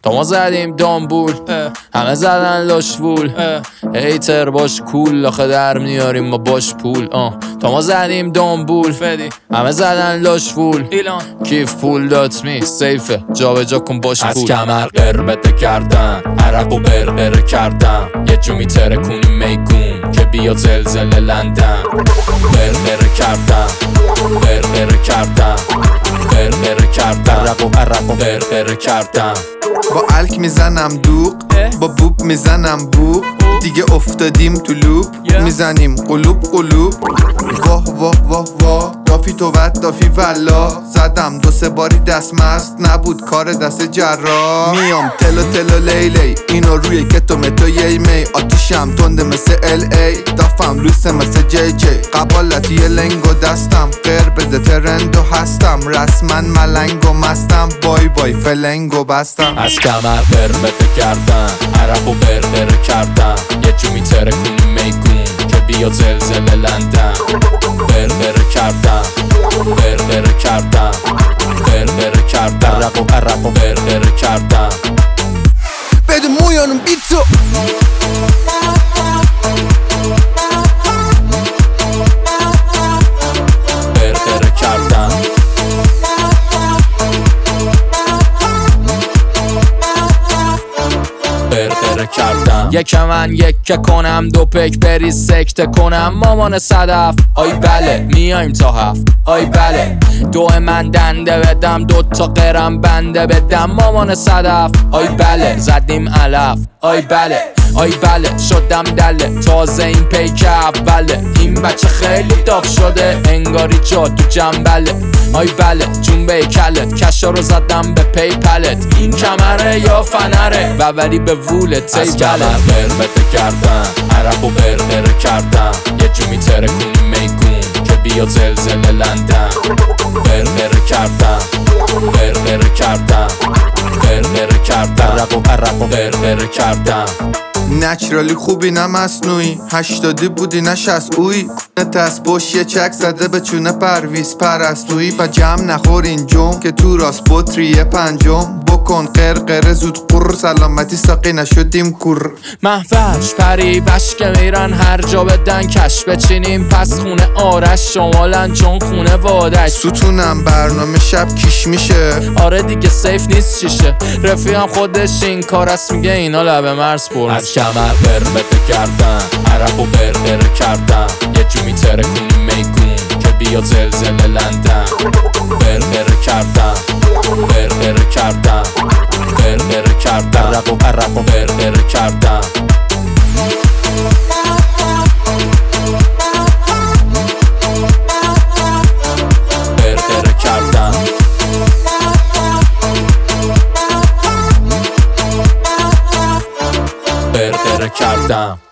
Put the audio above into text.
تا ما زدیم دامبول همه زدن لاشوول هیتر باش کول آخه در میاریم ما باش پول تا ما زدیم دامبول همه زدن لاشوول کیف پول دات می سیفه جا به جا کن باش پول از کمر قربته کردن عرق و برقره کردن یه جو میترکونی میگون که بیا زلزله لندن برقره کردن برقره کردن برقره کردن عرق و برقره کردن با الک میزنم دوق با بوب میزنم بوق دیگه افتادیم تو لوب میزنیم قلوب قلوب واه واه واه واه دافی تو ود دافی والله زدم 2-3 باری دستمست نبود کار دست جراح میام تلو تلو لیلی اینو روی کتو متو یی می آتیشم تنده مثل ال دافم لوسه مثل جی جی قبالتی لنگو دستم غیر بده ترندو هستم رسمن ملنگو مستم بای بای فلنگو بستم از کمر قربته کردن عرق و برقره کردن یه جو میترکونی میگون که بیا زلزله لندن برقره کردن برقره کردن برقره کردن عرق و برقره کردن بده مویانم بیتو برقره کردن برقره کردم یک من یک کنم دو پک بریز سکته کنم مامان صدف آی بله میایم تا هفت آی بله دو من دنده بدم 2 تا قرم بنده بدم مامان صدف آی بله زدیم علف آی بله آی بله شدم دله تازه این پیک اوله این بچه خیلی داغ شده انگاری جا تو جنبله آی بله جنبه کلت کشا رو زدم به پیپلت این کمره یا فنره و ولی به وولت ای بله از برقته کردن عرق و برقره کردن یه جو میترکونی میگون که بیا زلزله لندن برقره کردن برقره کردن برقره کردن عرق و برقره کردن نچرالی خوبی نه مصنوعی 80 بودی نه 60 اوی نتست باش یه چک زده به چونه پرویز پرستویی با جمع نخور اینجام که تو راست بطری پنجم بکن قرقره زود قر سلامتی ساقی نشدیم کور محوش پری بشک میرن هر جا بدن کش بچینیم پس خونه آرش شمالن چون خونه وادش ستونم برنامه شب کیش میشه آره دیگه سیف نیست چیشه رفیقم خودش این کار است میگه اینا لبه مرز پر از کمر قربته کردن عرق و برقره کردن یه جو میترکونی میگون که بیا زلزله لندن برقره کردن برقره کردن برقره کردن عرق و برقره کردن برقره کردن برقره کردم